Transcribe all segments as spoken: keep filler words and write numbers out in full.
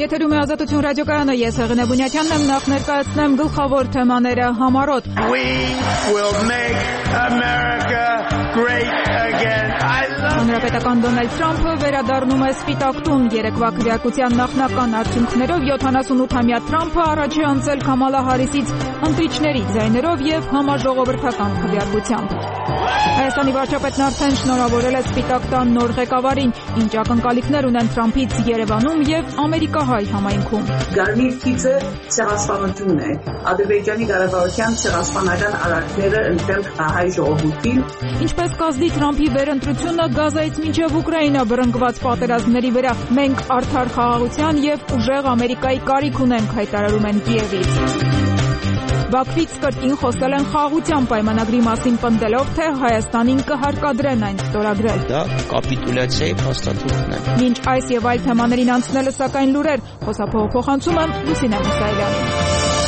Եթերում է Ազատություն ռադիոկայանը, ես Հեղինե Բունյաթյանն եմ, նախ ներկայացնեմ գլխավոր թեմաները համառոտ։ We will make America great again. I love Հանրապետական Դոնալդ Թրամփը վերադառնում է Սպիտակ տուն երեկվա քվեարկության նախնական արդյունքներով յոթանասունութամյա Թրամփը առաջ է անցել Քամալա Հարիսից ընտրիչների ձայներով եւ համաժողովրդական քվեարկությամբ։ Հայաստանի վարչապետն արդեն շնորհավորել է Սպիտակ տան նոր ղեկավարին, ինչ ակնկալիքներ ունեն Թրամփից Երևանում եւ ամերիկահայ համայնքում։ Գարնիր քիծը ցեղասպանությունն է։ Ադրբեջանի կառավարության ցեղասպանական արարքները ընդդեմ հայ ժողովրդին։ Ինչպես կազդի Թրամփի վերընտրությունը Գազայից մինչև Ուկրաինա բռնկված պատերազմների վրա, մենք արդար խաղաղության եւ ուժեղ Ամերիկայի կարիք ունենք, հայտարարում են Կիևից։ Բաքվից կրկին խոսել են խաղաղության պայմանագրի մասին պնդելով, թե Հայաստանին կհարկադրեն այն ստորագրել։ Դա կապիտուլյացիայի փաստաթուղթն է։ Մինչ այս եւ այլ թեմաներին անցնելը սակայն լուրեր, խոսափողը փոխանցում եմ Լուսինե Մուսայելյանին։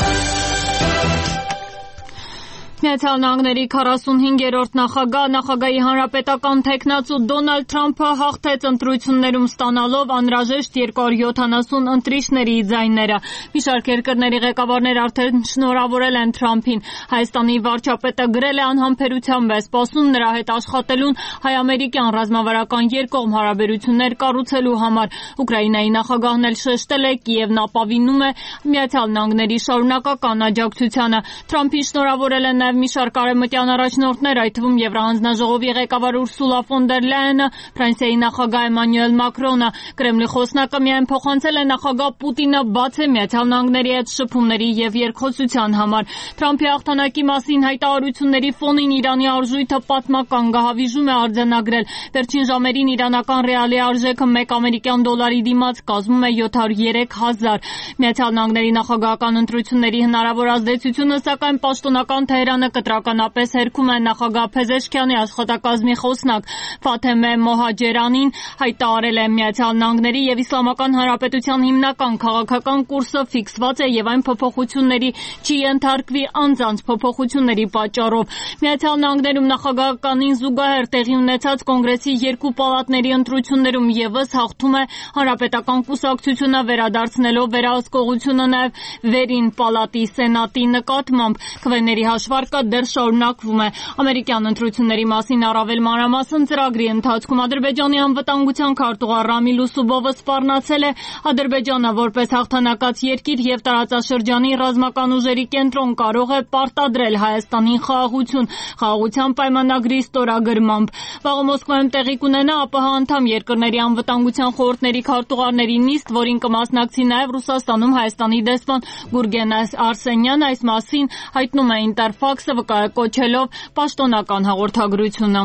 Միացյալ Նահանգների քառասունհինգերորդ նախագահ, նախագահի հանրապետական թեկնածու Դոնալդ Թրամփը հաղթեց ընտրություններում ստանալով անհրաժեշտ երկու հարյուր յոթանասուն ընտրիչների ձայները։ Մի շարք երկրների ղեկավարներ արդեն շնորհավորել են Թրամփին։ Հայաստանի վարչապետը գրել է անհամբերությամբ է սպասում նրա հետ աշխատելուն հայ-ամերիկյան ռազմավարական երկկողմ հարաբերություններ կառուցելու համար։ Ուկրաինայի նախագահն էլ շեշտել է, Կիևն ապավինում է Միացյալ Նահանգների շարունակական աջակցությանը։ Թրամփին շնորհավորել են մի շարք արևմտյան առաջնորդներ, այդ թվում Եվրահանձնաժողովի ղեկավար Ուրսուլա ֆոն դեր Լայենը, Ֆրանսիայի նախագահ Էմանուել Մակրոնը։ Կրեմլի խոսնակը միայն փոխանցել է նախագահ Պուտինը բաց է Միացյալ Նահանգների հետ շփումների եւ երկխոսության համար։ Թրամփի հաղթանակի մասին հայտարարությունների ֆոնին Իրանի արժույթը պատմական գահավիժում է արձանագրել։ Վերջին ժամերին իրանական ռեալի արժեքը մեկ ամերիկյան դոլարի դիմաց կազմում է յոթ հարյուր երեք հազար։ Միացյալ Նահանգների նախագահական ընտրությունների հնարավոր ազդեցությունը սակայն պաշտոնական Թեհրանը կտրականապես հերքում է նախագահ Փեզեշքյանի աշխատակազմի խոսնակ Ֆաթեմե Մոհաջերանին հայտարարել է Միացյալ Նահանգների եւ Իսլամական Հանրապետության հիմնական քաղաքական կուրսը ֆիքսված է եւ այն փոփոխությունների չի ենթարկվի անձանց փոփոխությունների պատճառով։ Միացյալ Նահանգներում նախագահականին զուգահեռ տեղի ունեցած կոնգրեսի երկու պալատների ընտրություններում եւս հաղթում է հանրապետական կուսակցությունը վերադարձնելով վերահսկողությունը նաեւ վերին պալատի սենատի նկատմամբ քվեների հաշվարկը դեռ շարունակվում է։ Ամերիկյան ընտրությունների մասին առավել մանրամասն ծրագրի ընթացքում Ադրբեջանի անվտանգության քարտուղար Ռամիլ Ուսուբովը սպառնացել է Ադրբեջանը որպես հաղթանակած երկիր եւ տարածաշրջանի ռազմական ուժերի կենտրոն կարող է պարտադրել Հայաստանին խաղաղություն, խաղաղության պայմանագրի ստորագրմամբ։ Վաղը Մոսկվայում տեղի կունենա ԱՊՀ անդամ երկրների անվտանգության խորհուրդների քարտուղարների նիստ, որին կմասնակցի նաեւ Ռուսաստանում Հայաստանի դեսպան Գուրգեն Արսենյանը, այս մասին հայտնում է Ինտերֆաքսը վկայակոչելով պաշտոնական հաղորդագրությունը։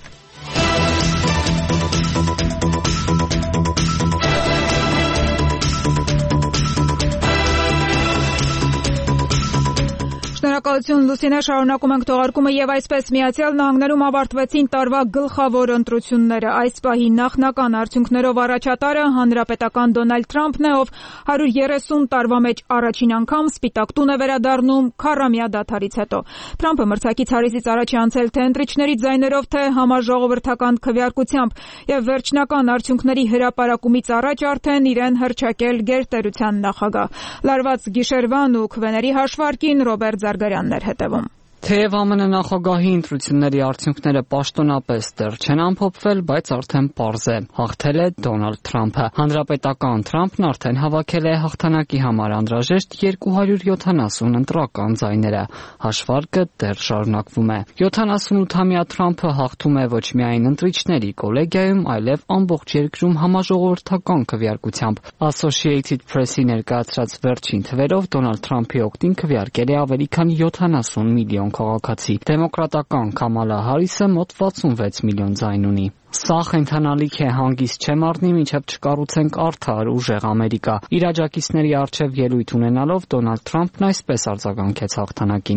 Շնորհակալություն Լուսինե, շարունակում ենք թողարկումը եւ այսպես Միացյալ Նահանգներում ավարտվեցին տարվա գլխավոր ընտրությունները։ Այս պահի նախնական արդյունքներով առաջատարը հանրապետական Դոնալդ Թրամփն է, ով հարյուր երեսուն տարվա մեջ առաջին անգամ Սպիտակ տուն է վերադառնում քառամյա դադարից հետո։ Թրամփը մրցակից Հարիսից առաջ է անցել թե ընտրիչների ձայներով, թե համաժողովրդական քվեարկությամբ եւ վերջնական արդյունքների հրապարակումից առաջ արդեն իրեն հռչակել գերտերության նախագահ։ Լարված գիշերվան ու քվեների հաշվարկին Ռոբերտ Զարգարյանն էր հետևում։ Թեև ԱՄՆ նախագահի ընտրությունների արդյունքները պաշտոնապես դեռ չեն ամփոփվել, բայց արդեն պարզ է, հաղթել է Դոնալդ Թրամփը։ Հանրապետական Թրամփն արդեն հավաքել է հաղթանակի համար անհրաժեշտ երկու հարյուր յոթանասուն ընտրական ձայները։ Հաշվարկը դեռ շարունակվում է։ յոթանասունութամյա Թրամփը հաղթում է ոչ միայն ընտրիչների կոլեգիայում, այլև ամբողջ երկրում համաժողովրդական քվեարկությամբ։ Associated Press-ի ներկայացրած վերջին թվերով Դոնալդ Թրամփի օգտին քվեարկել է ավելի քան յոթանասուն միլիոն քաղաքացի։ Դեմոկրատական Քամալա Հարիսը մոտ վաթսունվեց միլիոն ձայն ունի։ Սա խենթանալիք է, հանգիստ չեմ առնի, մինչև չկառուցենք արդար ուժեղ Ամերիկա։ Իր աջակիցների առջև ելույթ ունենալով Դոնալդ Թրամփն այսպես արձագանքեց հաղթանակին։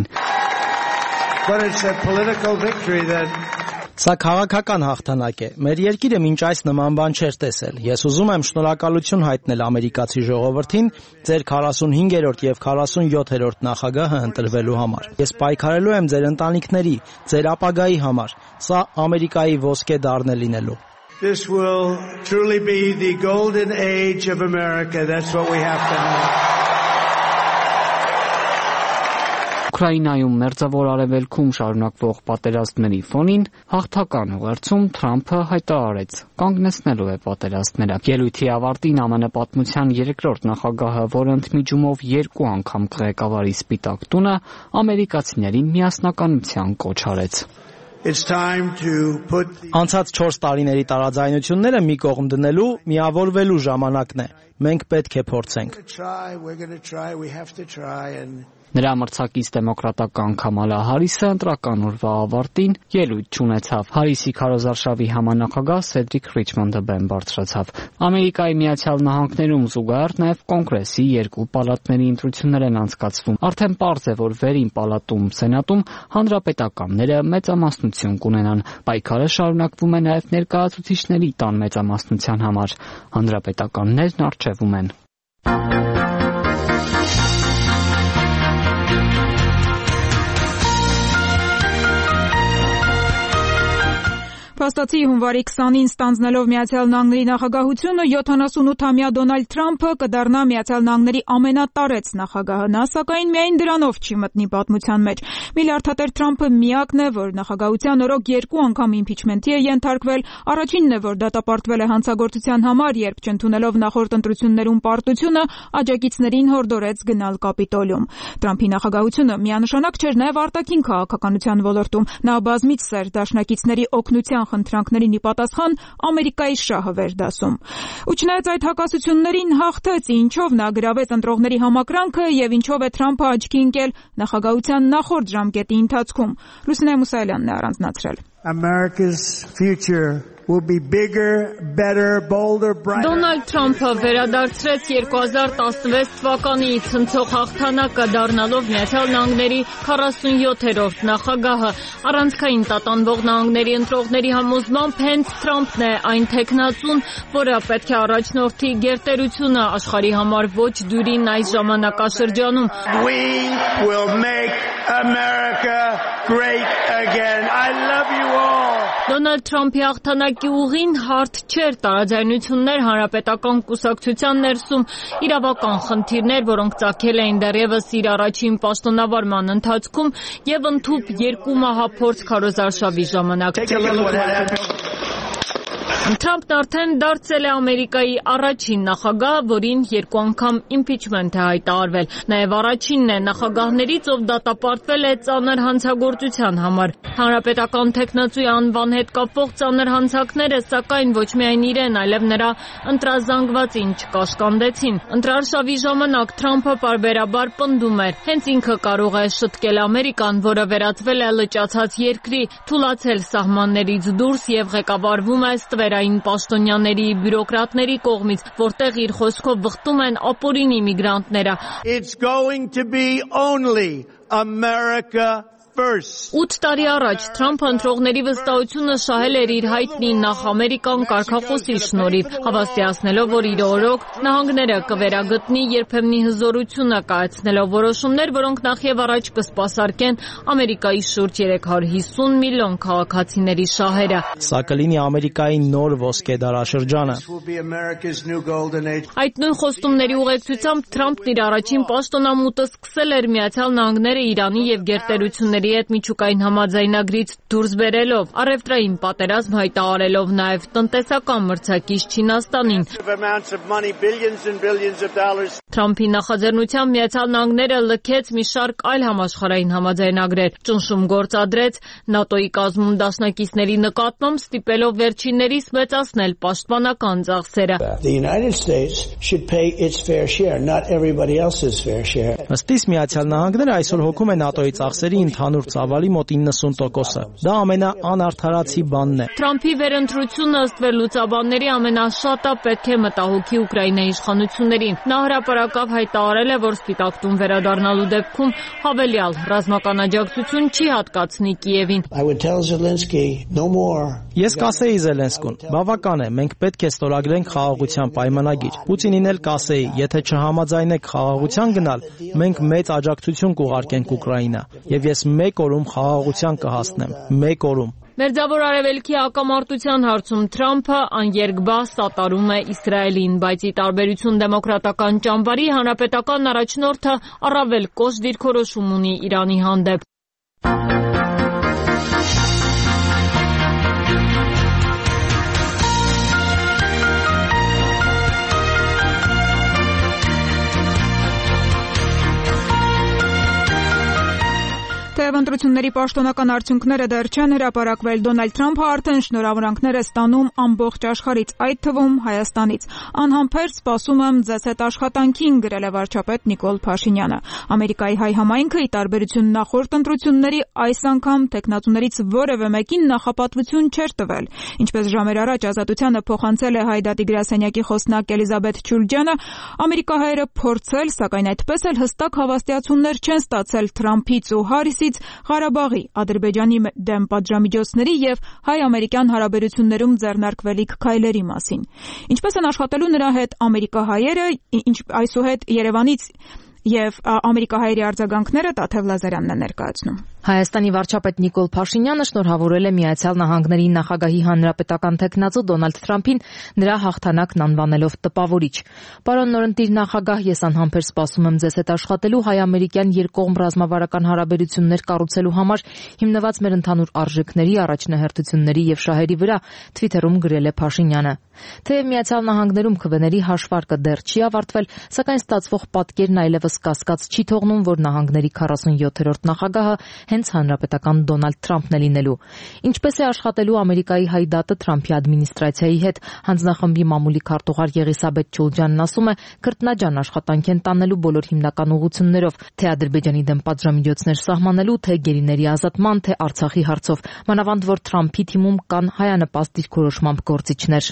Սա քաղաքական հաղթանակ է։ Մեր երկիրը մինչ այս նման բան չէր տեսել։ Ես ուզում եմ շնորհակալություն հայտնել ամերիկացի ժողովրդին ձեր քառասունհինգերորդ եւ քառասունյոթերորդ նախագահը ընտրվելու համար։ Ես պայքարելու եմ ձեր ընտանիքների, ձեր ապագայի համար։ Սա Ամերիկայի ոսկե դառն է լինելու։ This will truly be the golden age of America. That's what we have to know. Ուկրաինայում մերձավոր արևելքում շարունակվող պատերազմների ֆոնին հաղթական ուղերձում Թրամփը հայտարարեց կանգնեցնելու է պատերազմները։ Ելույթի ավարտին ԱՄՆ պատմության երկրորդ նախագահը, որը ընդմիջումով երկու անգամ կղեկավարի Սպիտակ տունը, ամերիկացիներին միասնականության կոչ արեց։ Անցած չորս տարիների տարաձայնությունները մի կողմ դնելու, միավորվելու ժամանակն է։ Մենք պետք է փորձենք։ Նրա մրցակից դեմոկրատական Քամալա Հարիսը ընտրական օրվա ավարտին ելույթ չունեցավ։ Հարիսի քարոզարշավի համանախագահ Սեդրիկ Ռիչմոնդը բեմ բարձրացավ։ Ամերիկայի Միացյալ Նահանգներում զուգահեռ նաև կոնգրեսի երկու պալատների ընտրություններ են անցկացվում։ Արդեն պարզ է, որ վերին պալատում Սենատում հանրապետականները մեծամասնություն կունենան։ Պայքարը շարունակվում է նաև ներկայացուցիչների տան մեծամասնության համար։ Հանրապետականներն առջևում են։ Փաստացի հունվարի քսանին ստանձնելով Միացյալ Նահանգների նախագահությունը յոթանասունութամյա Դոնալդ Թրամփը կդառնա Միացյալ Նահանգների ամենատարեց նախագահը։ Նա սակայն միայն դրանով չի մտնի պատմության մեջ։ Միլիարդատեր Թրամփը միակն է, որ նախագահության օրոք երկու անգամ իմպիչմենթի է ենթարկվել։ Առաջինն է, որ դատապարտվել է հանցագործության համար, երբ չընդունելով նախորդ ընտրություններում պարտությունը, աջակիցներին հորդորեց գնալ Կապիտոլիում։ Թրամփի նախագահությունը միանշանակ չէր նաև արտաքին քաղաքականության ոլորտում։ Նա բազմիցս էր դաշնակիցների օգնության խնդրանքներին ի պատասխան Ամերիկայի շահը վերդասում։ Ու չնայած այդ հակասություններին հաղթեց, ինչով նա գրավեց ընտրողների համակրանքը եւ ինչով է Թրամփը աչքի ընկել նախագահության նախորդ ժամկետի ընթացքում։ Լուսինե Մուսայելյանն է առանձնացրել։ America's future will be bigger, better, bolder, brighter. Դոնալդ Թրամփը վերադարձրեց երկու հազար տասնվեց թվականի ցնցող հաղթանակը, դառնալով Միացյալ Նահանգների քառասունյոթերորդ նախագահը։ Առանցքային տատանվող նահանգների ընտրողների համոզմամբ հենց Թրամփն է այն տեխնացուն, որը պետք է առաջնորդի գերտերությունը աշխարհի համար ոչ դյուրին այս ժամանակաշրջանում։ We will make America great again. I love you all. Դոնալդ Թրամփի հաղթանակի ուղին հարթ չէր, տարաձայնություններ հանրապետական կուսակցության ներսում, իրավական խնդիրներ, որոնք ծագել էին դեռևս իր առաջին պաշտոնավարման ընթացքում եւ ընդհուպ երկու մահափորձ քարոզարշավի ժամանակ։ Թրամփն արդեն դարձել է Ամերիկայի առաջին նախագահը, որին երկու անգամ իմպիչմենթ է հայտարարվել։ Նաև այլևս է նախագահներից, ով դատապարտվել է ծանր հանցագործության համար։ Հանրապետական տեխնացուի անվան հետ կապող ծանր հանցանքները, սակայն ոչ միայն իրեն, այլև նրա ընտրազանգվածին չկաշկանդեցին։ Ընտրարշավի ժամանակ Թրամփը պարբերաբար պնդում էր, հենց ինքը կարող է շտկել Ամերիկան, որը վերածվել է լճացած երկրի, թուլացել սահմաններից դուրս եւ ղեկավարվում է ստվերային պաշտոնյաների, բյուրոկրատների կողմից, որտեղ իր խոսքով վխտում են ապօրինի միգրանտները։ It's going to be only America first. Ութ տարի առաջ Թրամփը ընտրողների վստահությունը շահել էր իր հայտնի նախ ամերիկան կարգախոսի շնորհիվ, հավաստիացնելով, որ իր օրոք նահանգները կվերագտնի երբեմնի հզորությունը, կայացնելով որոշումներ, որոնք նախև առաջ կսպասարկեն Ամերիկայի շուրջ երեք հարյուր հիսուն միլիոն քաղաքացիների շահերը։ Սա կլինի Ամերիկայի նոր ոսկե դարաշրջանը։ Այդ նույն խոստումների ուղեկցությամբ Թրամփն իր առաջին պաշտոնամուտը սկսել էր Միացյալ Նահանգները Իրանի եւ գերտերությունների հետ միջուկային համաձայնագրից դուրս բերելով, առևտրային պատերազմ հայտարարելով, նաև տնտեսական մրցակից Չինաստանին։ Թրամփի նախաձեռնությամբ Միացյալ Նահանգները լքեց մի շարք այլ համաշխարհային համաձայնագրեր, ճնշում գործադրեց ՆԱՏՕ-ի կազմում դաշնակիցների նկատմամբ, ստիպելով վերջիններիս մեծացնել պաշտպանական ծախսերը։ Ըստիս Միացյալ Նահանգները այսօր հոգում է ՆԱՏՕ-ի ծախսերի ընդհանուր ծավալի մոտ իննսուն տոկոսը։ Դա ամենաանարդարացի բանն է։ Թրամփի վերընտրությունը ըստ վերլուծաբանների ամենաշատը պետք է մտահոգի Ուկրաինայի իշխանություններին։ Նա հրապարակավ հայտարարել է, որ Սպիտակ տուն վերադառնալու դեպքում հավելյալ ռազմական աջակցություն չի հատկացնի Կիևին։ Ես կասեի Զելենսկուն, բավական է, մենք պետք է ստորագրենք խաղաղության պայմանագիր։ Պուտինին էլ կասեի, եթե չհամաձայնեք խաղաղության գնալ, մենք մեծ աջակցություն կուղարկենք Ուկրաինա, եւ ես մեկ օրում խաղաղության կհասնեմ, մեկ օրում։ Մերձավոր Արևելքի հակամարտության հարցում Թրամփը աներկբա սատարում է Իսրայելին, բայց ի տարբերություն դեմոկրատական ճամբարի հանրապետական առաջնորդը առավել կոշտ դիրքորոշում ունի Իրանի հանդեպ։ Թեև ընտրությունների պաշտոնական արդյունքները դեռ չեն հրապարակվել, Դոնալդ Թրամփը արդեն շնորհավորանքներ է ստանում ամբողջ աշխարհից, այդ թվում Հայաստանից։ Անհամբեր սպասում եմ ձեզ հետ աշխատանքին, գրել է վարչապետ Նիկոլ Փաշինյանը։ Ամերիկայի հայ համայնքը ի տարբերություն նախորդ ընտրությունների այս անգամ տեխնացուներից որևէ մեկին նախապատվություն չէր տվել։ Ինչպես ժամեր առաջ Ազատությանը փոխանցել է Հայդատի գրասենյակի խոսնակ Էլիզաբեթ Չուլջյանը, ամերիկահայերը փորձել, սակայն այդպես էլ հստակ հավաստիացումներ չեն ստացել Թրամփից ու Հարիսից Ղարաբաղի, Ադրբեջանի դեմ պատժամիջոցների եւ հայ-ամերիկյան հարաբերություններում ձեռնարկվելիք քայլերի մասին։ Ինչպես են աշխատելու նրա հետ ամերիկահայերը, այսուհետ Երևանից եւ ամերիկահայերի արձագանքները Տաթև Լազարյանն է ներկայացնում։ Հայաստանի վարչապետ Նիկոլ Փաշինյանը շնորհավորել է Միացյալ Նահանգների նախագահի հանրապետական թեկնածու Դոնալդ Թրամփին նրա հաղթանակն անվանելով տպավորիչ։ Պարոն նորընտիր նախագահ, ես անհամբեր սպասում եմ ձեզ հետ աշխատելու հայ-ամերիկյան երկկողմ ռազմավարական հարաբերություններ կառուցելու համար հիմնված մեր ընդհանուր արժեքների, առաջնահերթությունների եւ շահերի վրա, Twitter-ում գրել է Փաշինյանը։ Թեև Միացյալ Նահանգներում քվեների հաշվարկը դեռ չի ավարտվել, սակայն ստացվող պատկերն այլևս կասկած չի թողնում, որ նահանգների քառասունյոթերորդ նախագահը հենց հանրապետական Դոնալդ Թրամփն է լինելու։ Ինչպես է աշխատելու Ամերիկայի հայդատը Թրամփի ադմինիստրացիայի հետ, հանձնախմբի մամուլի քարտուղար Եղիսաբեթ Չուլջյանն ասում է, կրտնաջան աշխատանք են տանելու բոլոր հիմնական ուղղություններով, թե Ադրբեջանի դեմ պատժամիջոցներ սահմանելու, թե գերիների ազատման, թե Արցախի հարցով, մանավանդ որ Թրամփի թիմում կան հայանպաստ դիրքորոշմամբ գործիչներ։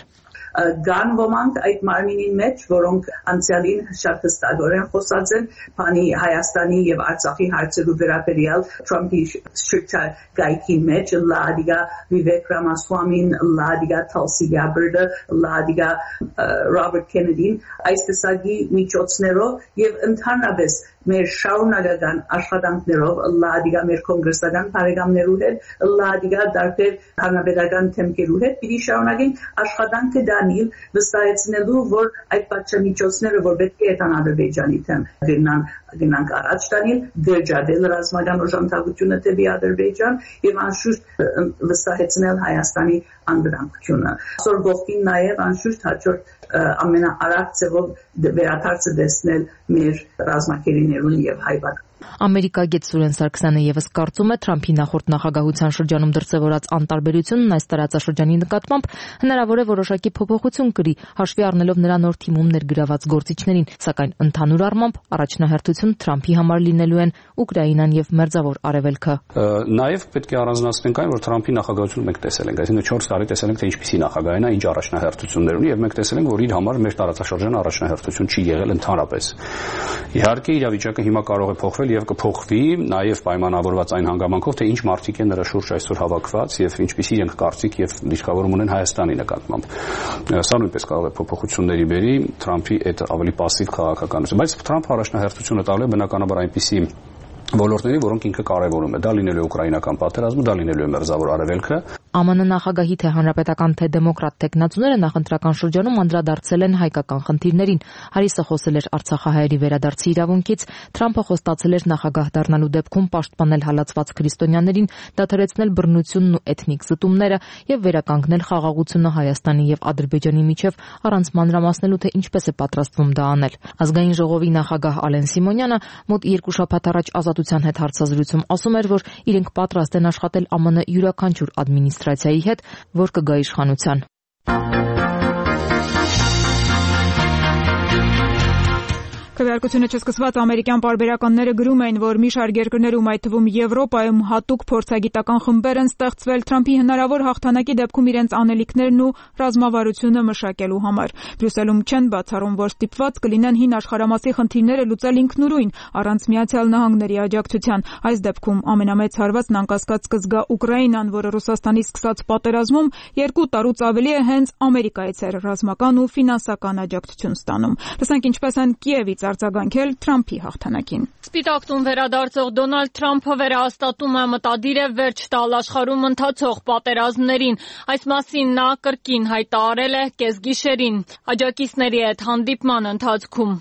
Կան ոմանք այդ մարմինին մեջ, որոնք անցյալին շատ հստակորեն խոսած են բանի Հայաստանի եւ Արցախի հարցերու վերաբերյալ Թրամփի շրջան գայքի մեջ, լադիգա Վիվեկ Ռամասվամին, լադիգա Թալսի Գաբարդը, լադիգա Ռոբերտ Քենեդին, այս տեսակի միջոցներով եւ ընդհանրապես մեր շարունակական աշխատանքներով լադիգա մեր կոնգրեսական բարեկամներու հետ, լադիգա դարբեր հանրապետական թեմքերու հետ պիտի շարունակենք աշխատանքը դանիլ վստահեցնելու, որ այդ պատժամիջոցները, որ պետք է հետան Ադրբեջանի թեմ գնան գնանք առաջ տանել, դերջադել ռազմական օժանդակությունը դեպի Ադրբեջան եւ անշուշտ վստահեցնել Հայաստանի անդրանկությունը։ Այսօր գողքին նաեւ անշուշտ հաջորդ ամենաարագ ձևով վերադարձը դեսնել մեր ռազմակերիներուն եւ հայ Ամերիկագետ Սուրեն Սարգսյանը եւս կարծում է Թրամփի նախորդ նախագահության շրջանում դրսևորած անտարբերությունն այս տարածաշրջանի նկատմամբ հնարավոր է որոշակի փոփոխություն կրի, հաշվի առնելով նրա նոր թիմում ներգրաված գործիչներին, սակայն ընդհանուր առմամբ առաջնահերթություն Թրամփի համար լինելու են Ուկրաինան եւ Մերձավոր Արևելքը։ Նաեւ պետք է առանձնացնենք այն, որ Թրամփի նախագահությունը մենք տեսել ենք, այսինքն չորս տարի տեսել ենք, թե ինչպիսի նախագահ է, ինչ առաջնահերթություններ ունի եւ մենք տեսել ենք, որ իր համար մեր տարածաշրջանը առաջնահերթություն չի եղել ընդհանրապես։ Իհարկե իրավիճակը հիմա կարող է փոխվել եւ կփոխվի նաեւ պայմանավորված այն հանգամանքով, թե ինչ մարդիկ են նրա շուրջ այսօր հավաքված եւ ինչպիսի իրենք կարծիք եւ դիրքավորում ունեն Հայաստանի նկատմամբ։ Սա նույնպես կարող է փոփոխությունների բերի Թրամփի այդ ավելի пассив քաղաքականություն, բայց Թրամփը առաջնահերթությունը տալու է բնականաբար այնպիսի ոլորտների, որոնք ինքը կարևորում է։ Դա լինելու է ուկրաինական պատերազմը, դա լինելու է Մերձավոր Արևելքը։ ԱՄՆ նախագահի թե հանրապետական թե դեմոկրատ տեխնացուները նախընտրական շրջանում անդրադարձել են հայկական խնդիրներին։ Հարիսը խոսել էր Արցախահայերի վերադարձի իրավունքից, Թրամփը խոստացել էր նախագահ դառնալու դեպքում պաշտպանել հալածված քրիստոնյաներին, դադարեցնել բռնությունն ու էթնիկ զտումները եւ վերականգնել խաղաղությունը Հայաստանի եւ Ադրբեջանի միջև, առանց մանրամասնելու, թե ինչպես է պատրաստվում դա անել։ Ազգային ժողովի նախագահ Ալեն Սիմոնյանը մոտ երկու շաբաթ առաջ Ազատության հետ հարցազրույցում ասում էր, որ իրենք պատրաստ են աշխատել ԱՄՆ յուրաքանչյուր ադմինիստրացիայի հետ, որ կգա իշխանության։ Քվեարկությունը չսկսված ամերիկյան պարբերականները գրում էին, որ մի շարք երկրներում, այդ թվում Եվրոպայում, հատուկ փորձագիտական խմբեր են ստեղծվել Թրամփի հնարավոր հաղթանակի դեպքում իրենց անելիքներն ու ռազմավարությունը մշակելու համար։ Բրյուսելում չեն բացառում, որ ստիպված կլինեն հին աշխարհամասի խնդիրները լուծել ինքնուրույն, առանց Միացյալ Նահանգների աջակցության։ Այս դեպքում ամենամեծ հարվածն անկասկած կզգա Ուկրաինան, որը Ռուսաստանի սկսած պատերազմում երկու տարուց ավելի է հենց Ամերիկայից էր ռազմական ու ֆինանսական աջակցություն ստանում։ Լսենք ինչպես են Կիևից արձագանքել Թրամփի հաղթանակին։ Սպիտակ տուն վերադարձող Դոնալդ Թրամփը վերահաստատում է մտադիր է վերջ տալ աշխարհում ընթացող պատերազմներին։ Այս մասին նա կրկին հայտարարել է կեսգիշերին աջակիցների հետ հանդիպման ընթացքում։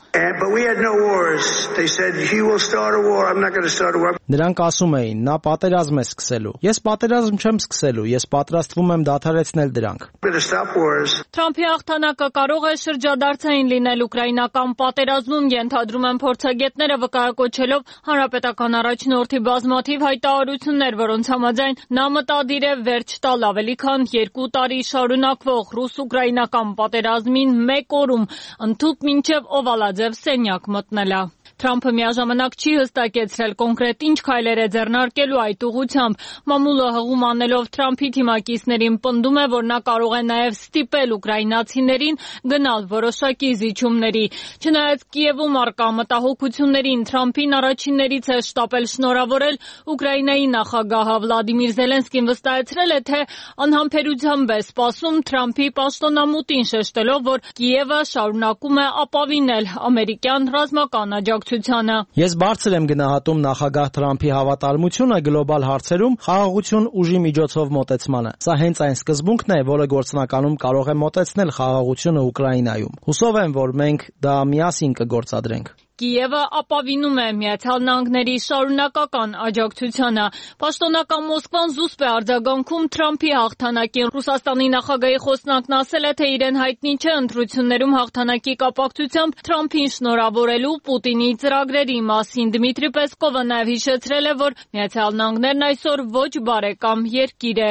Նրանք ասում էին, նա պատերազմ է սկսելու։ Ես պատերազմ չեմ սկսելու, ես պատրաստվում եմ դադարեցնել դրանք։ Թրամփի հաղթանակը կարող է շրջադարձային լինել ուկրաինական պատերազմում, ենթադրում են փորձագետները, վկայակոչելով հանրապետական առաջնորդի բազմաթիվ հայտարարություններ, որոնց համաձայն նա մտադիր է վերջ տալ ավելի քան երկու տարի շարունակվող ռուս-ուկրաինական պատերազմին մեկ օրում, ընդհուպ մինչև օվալաձև սենյակ մտնելը։ Թրամփը միաժամանակ չի հստակեցրել կոնկրետ ինչ քայլեր է ձեռնարկելու այդ ուղղությամբ։ Մամուլը հղում անելով Թրամփի թիմակիցներին պնդում է, որ նա կարող է նաև ստիպել ուկրաինացիներին գնալ որոշակի զիջումների։ Չնայած Կիևում առկա մտահոգություններին, Թրամփին առաջիններից է շտապել շնորհավորել Ուկրաինայի նախագահը։ Վլադիմիր Զելենսկին վստահեցրել է, թե անհամբերությամբ է սպասում Թրամփի պաշտոնամուտին, շեշտելով, որ Կիևը շարունակում է ապավինել ամերիկյան ռազմական աջակցությանը։ Ես բարձր եմ գնահատում նախագահ Թրամփի հավատարմությունը գլոբալ հարցերում խաղաղություն ուժի միջոցով մոտեցմանը։ Սա հենց այն սկզբունքն է, որը գործնականում կարող է մոտեցնել խաղաղությունը Ուկրաինայում։ Հուսով եմ, որ մենք դա միասին կգործադրենք։ Կիևը ապավինում է Միացյալ Նահանգների շարունակական աջակցությանը։ Պաշտոնական Մոսկվան զուսպ է արձագանքում Թրամփի հաղթանակին։ Ռուսաստանի նախագահի խոսնակն ասել է, թե իրեն հայտնի չէ ընտրություններում հաղթանակի կապակցությամբ Թրամփին շնորհավորելու Պուտինի ծրագրերի մասին։ Դմիտրի Պեսկովը նաև հիշեցրել է, որ Միացյալ Նահանգներն այսօր ոչ բարեկամ երկիր է։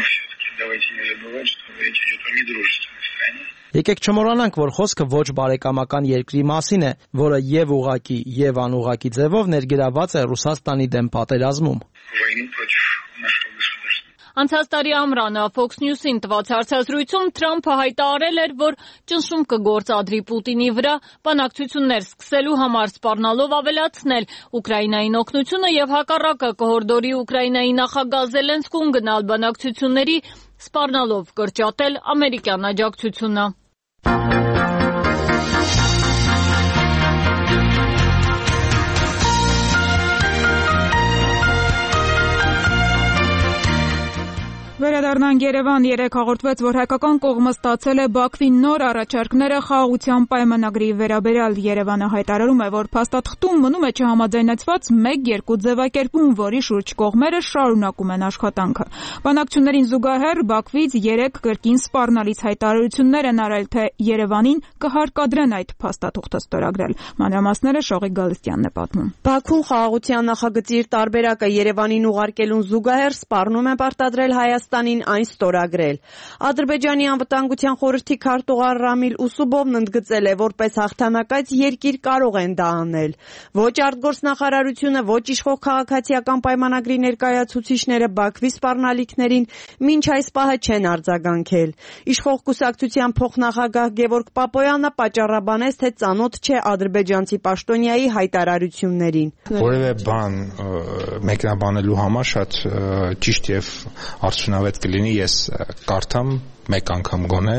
Եկեք չմոռանանք, որ խոսքը ոչ բարեկամական երկրի մասին է, որը եւ ուղղակի եւ անուղղակի ձևով ներգրաված է Ռուսաստանի դեմ պատերազմում։ Անցած տարի ամռանը Fox News-ին տված հարցազրույցում Թրամփը հայտարարել էր, որ ճնշում կգործադրի Պուտինի վրա բանակցություններ սկսելու համար, սպառնալով ավելացնել Ուկրաինային օգնությունը եւ հակառակը կհորդորի Ուկրաինայի նախագահ Զելենսկուն գնալ բանակցությունների, սպառնալով կրճատել ամերիկյան աջակցությունը։ Վերադառնանք Երևան, երեկ հաղորդվեց, որ հայկական կողմը ստացել է Բաքվի նոր առաջարկները խաղաղության պայմանագրի վերաբերյալ։ Երևանը հայտարարում է, որ փաստաթղթում մնում է չհամաձայնեցված մեկ երկու ձևակերպում, որի շուրջ կողմերը շարունակում են աշխատանքը։ Բանակցություններին զուգահեռ Բաքվից երեկ կրկին սպառնալից հայտարարություններ են արել, թե Երևանին կհարկադրեն այդ փաստաթուղթը ստորագրել։ Մանրամասները Շողիկ Գալստյանն է պատմում։ Բաքուն խաղաղության նախագծի իր տարբերակը Երևանին ուղարկելուն զուգահեռ սպառնում է պարտադրել Հայաստանին այն ստորագրել։ Ադրբեջանի անվտանգության խորհրդի քարտուղար Ռամիլ Ուսուբովն ընդգծել է, որպես հաղթանակած երկիր կարող են դա անել։ Ոչ արտգործնախարարությունը, ոչ իշխող քաղաքացիական պայմանագրի ներկայացուցիչները Բաքվի սպառնալիքներին մինչ այս պահը չեն արձագանքել։ Իշխող կուսակցության փոխնախագահ Գևորգ Պապոյանը պատճառաբանեց, թե ծանոթ չէ ադրբեջանցի պաշտոնյայի հայտարարություններին։ Որևէ բան մեկնաբանելու համար շատ ճիշտ եւ արդյունավետ կլինի ես կարդամ մեկ անգամ գոնե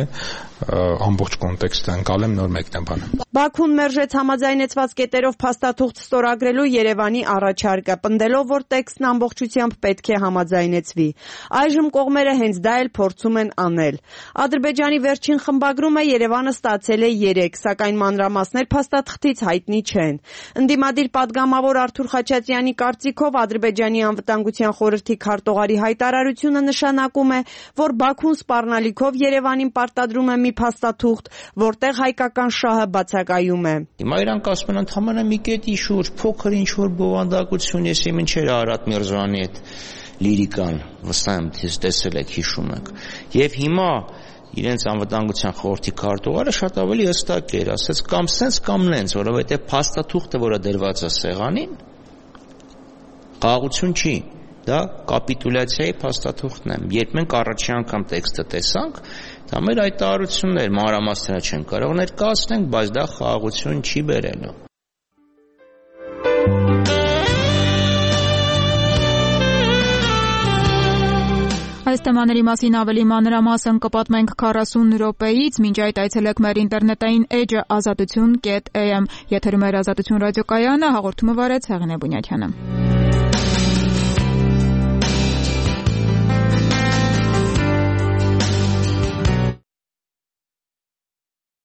ամբողջ կոնտեքստը ընկալեմ նոր մեկնաբանը։ Բաքուն մերժեց համաձայնեցված կետերով փաստաթուղթ ստորագրելու Երևանի առաջարկը, պնդելով, որ տեքստն ամբողջությամբ պետք է համաձայնեցվի։ Այժմ կողմերը հենց դա էլ փորձում են անել։ Ադրբեջանի վերջին խմբագրումը Երևանը ստացել է երեկ, սակայն մանրամասներ փաստաթղթից հայտնի չեն։ Ընդդիմադիր падգամավոր Արթուր Խաչատրյանի կարծիքով Ադրբեջանի անվտանգության խորհրդի քարտուղարի հայտարարությունը նշանակում է, որ Բաքուն սպառնալիքով Երևանին պարտադրում է մի փաստաթուղթ, որտեղ հայկական շահը բացակայում է։ Հիմա իրանք ասում են ընդհանրապես մի կետի շուրջ փոքր ինչ որ բովանդակություն, ես իմ ինչեր Արադ Միրզոյանի այդ լիրիկան, վստահ եմ տեսել եք, հիշում եք։ Եվ հիմա իրենց անվտանգության խորհրդի քարտուղարը շատ ավելի հստակ էր, ասեց կամ սենց կամ նենց, որովհետև փաստաթուղթը, որը դրված է սեղանին, խաղաղություն չի։ Դա կապիտուլյացիայի փաստաթուղթն է։ Երբ մենք առաջին անգամ տեքստը տեսանք, դա մեր հայտարարություններ մանրամասները չեն կարող ներկայացնենք, բայց դա խաղաղություն չի բերելու։ Այս Այս թեմաների մասին ավելի մանրամասն կպատմենք քառասուն րոպեից, մինչ այդ այցելեք մեր ինտերնետային էջը ազատություն կետ էյ էմ։ Եթերում է Ազատություն ռադիոկայանը, հաղորդումը վարեց Հեղինե Բունյակյանը։